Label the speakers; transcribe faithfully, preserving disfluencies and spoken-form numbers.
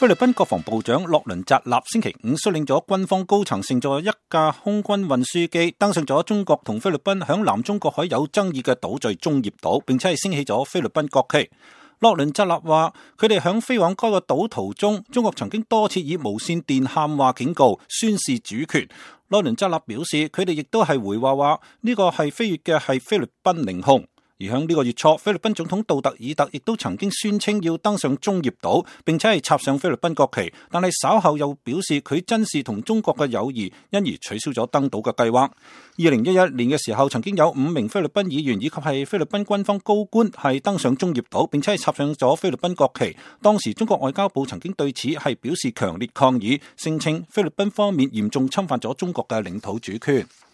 Speaker 1: 菲律賓國防部長洛倫扎納星期五率領咗軍方高層乘坐一架空軍運輸機登上咗中國同菲律賓響南中國海有爭議嘅島嶼中業島，並且係升起咗菲律賓國旗。洛倫扎納話，佢哋響飛往該個島途中，中國曾經多次以無線電喊話警告，宣示主權。洛倫扎納表示，佢哋亦都係回話話呢個係飛越嘅係菲律賓領空。而響呢個月初，菲律賓總統杜特爾特亦都曾經宣稱要登上中業島，並且係插上菲律賓國旗，但係稍後又表示佢珍視同中國嘅友誼，因而取消咗登島嘅計劃。二零一一年嘅時候，曾經有五名菲律賓議員以及係菲律賓軍方高官係登上中業島，並且係插上咗菲律賓國旗。當時中國外交部曾經對此係表示強烈抗議，聲稱菲律賓方面嚴重侵犯咗中國嘅領土主權。